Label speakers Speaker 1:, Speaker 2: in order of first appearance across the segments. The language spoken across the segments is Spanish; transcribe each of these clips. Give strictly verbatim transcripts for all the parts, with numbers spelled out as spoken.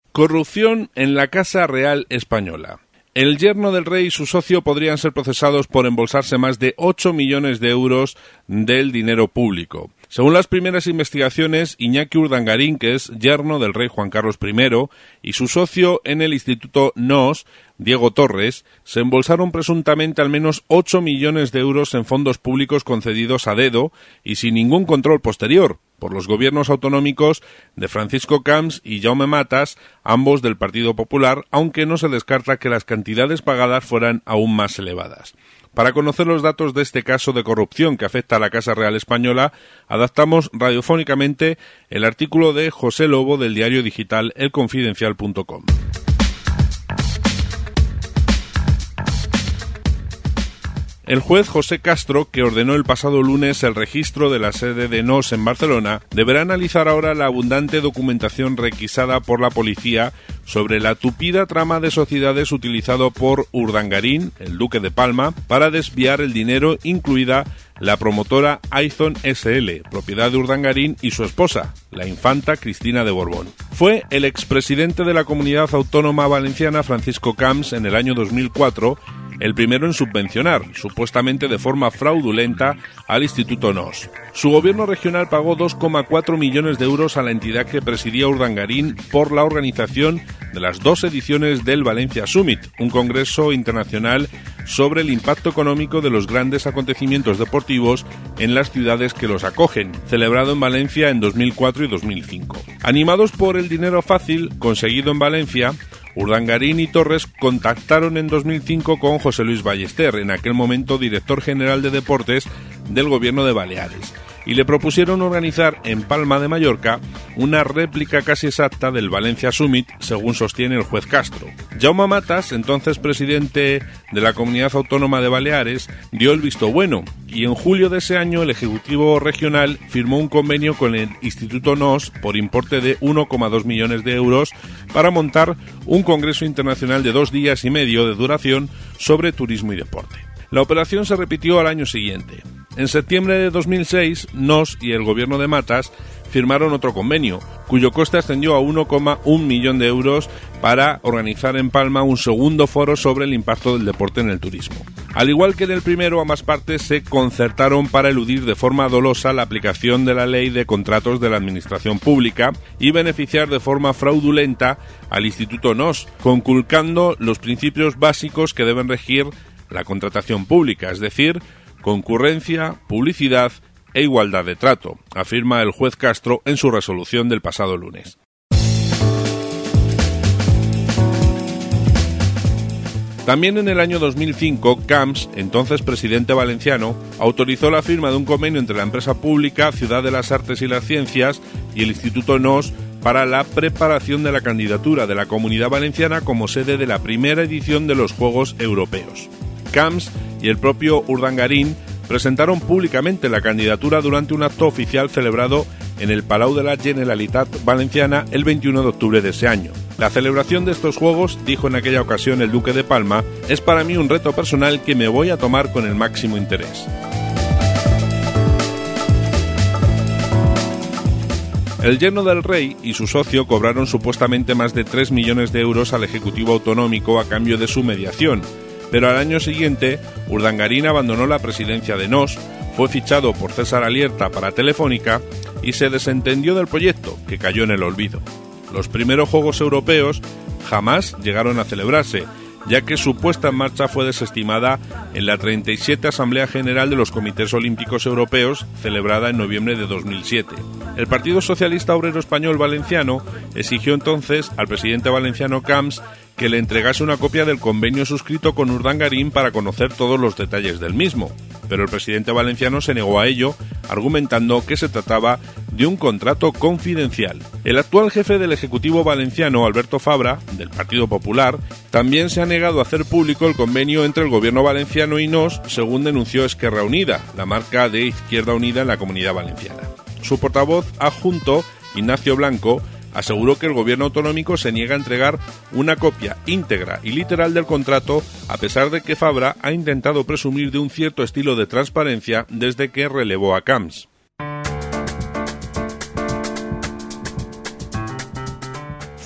Speaker 1: Corrupción en la Casa Real Española. El yerno del rey y su socio podrían ser procesados por embolsarse más de ocho millones de euros del dinero público. Según las primeras investigaciones, Iñaki Urdangarín, que es yerno del rey Juan Carlos primero, y su socio en el Instituto N O S, Diego Torres, se embolsaron presuntamente al menos ocho millones de euros en fondos públicos concedidos a dedo y sin ningún control posterior por los gobiernos autonómicos de Francisco Camps y Jaume Matas, ambos del Partido Popular, aunque no se descarta que las cantidades pagadas fueran aún más elevadas. Para conocer los datos de este caso de corrupción que afecta a la Casa Real Española, adaptamos radiofónicamente el artículo de José Lobo del diario digital el confidencial punto com. El juez José Castro, que ordenó el pasado lunes el registro de la sede de N O S en Barcelona, deberá analizar ahora la abundante documentación requisada por la policía sobre la tupida trama de sociedades utilizado por Urdangarín, el duque de Palma, para desviar el dinero, incluida la promotora Aizon S L, propiedad de Urdangarín y su esposa, la infanta Cristina de Borbón. Fue el expresidente de la Comunidad Autónoma Valenciana, Francisco Camps, en el año dos mil cuatro, el primero en subvencionar, supuestamente de forma fraudulenta, al Instituto N O S. Su gobierno regional pagó dos coma cuatro millones de euros a la entidad que presidía Urdangarín por la organización de las dos ediciones del Valencia Summit, un congreso internacional sobre el impacto económico de los grandes acontecimientos deportivos en las ciudades que los acogen, celebrado en Valencia en dos mil cuatro y dos mil cinco. Animados por el dinero fácil conseguido en Valencia, Urdangarín y Torres contactaron en dos mil cinco con José Luis Ballester, en aquel momento director general de deportes del gobierno de Baleares, y le propusieron organizar en Palma de Mallorca una réplica casi exacta del Valencia Summit, según sostiene el juez Castro. Jaume Matas, entonces presidente de la Comunidad Autónoma de Baleares, dio el visto bueno, y en julio de ese año el Ejecutivo Regional firmó un convenio con el Instituto N O S por importe de uno coma dos millones de euros para montar un congreso internacional de dos días y medio de duración sobre turismo y deporte. La operación se repitió al año siguiente. En septiembre de dos mil seis, N O S y el gobierno de Matas firmaron otro convenio, cuyo coste ascendió a uno coma uno millón de euros para organizar en Palma un segundo foro sobre el impacto del deporte en el turismo. Al igual que en el primero, ambas partes se concertaron para eludir de forma dolosa la aplicación de la ley de contratos de la administración pública y beneficiar de forma fraudulenta al Instituto N O S, conculcando los principios básicos que deben regir la contratación pública, es decir, concurrencia, publicidad e igualdad de trato, afirma el juez Castro en su resolución del pasado lunes. También en el año dos mil cinco, Camps, entonces presidente valenciano, autorizó la firma de un convenio entre la empresa pública Ciudad de las Artes y las Ciencias y el Instituto N O S para la preparación de la candidatura de la Comunidad Valenciana como sede de la primera edición de los Juegos Europeos. Camps y el propio Urdangarín presentaron públicamente la candidatura durante un acto oficial celebrado en el Palau de la Generalitat Valenciana el veintiuno de octubre de ese año. La celebración de estos Juegos, dijo en aquella ocasión el duque de Palma, es para mí un reto personal que me voy a tomar con el máximo interés. El yerno del rey y su socio cobraron supuestamente más de tres millones de euros al Ejecutivo Autonómico a cambio de su mediación, pero al año siguiente Urdangarín abandonó la presidencia de N O S, fue fichado por César Alierta para Telefónica y se desentendió del proyecto, que cayó en el olvido. Los primeros Juegos Europeos jamás llegaron a celebrarse, ya que su puesta en marcha fue desestimada en la treinta y siete Asamblea General de los Comités Olímpicos Europeos, celebrada en noviembre de dos mil siete. El Partido Socialista Obrero Español Valenciano exigió entonces al presidente valenciano Camps que le entregase una copia del convenio suscrito con Urdangarín para conocer todos los detalles del mismo, pero el presidente valenciano se negó a ello, argumentando que se trataba de un contrato confidencial. El actual jefe del Ejecutivo valenciano, Alberto Fabra, del Partido Popular, también se ha negado a hacer público el convenio entre el gobierno valenciano y N O S, según denunció Esquerra Unida, la marca de Izquierda Unida en la Comunidad Valenciana. Su portavoz adjunto, Ignacio Blanco, aseguró que el gobierno autonómico se niega a entregar una copia íntegra y literal del contrato, a pesar de que Fabra ha intentado presumir de un cierto estilo de transparencia desde que relevó a Camps.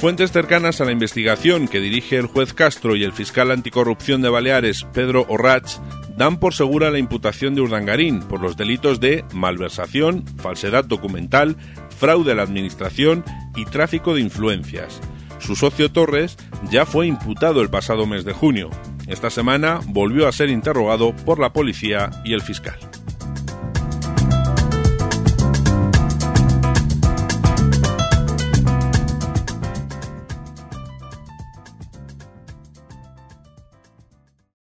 Speaker 1: Fuentes cercanas a la investigación que dirige el juez Castro y el fiscal anticorrupción de Baleares, Pedro Orrach, dan por segura la imputación de Urdangarín por los delitos de malversación, falsedad documental, fraude a la administración y tráfico de influencias. Su socio Torres ya fue imputado el pasado mes de junio. Esta semana volvió a ser interrogado por la policía y el fiscal.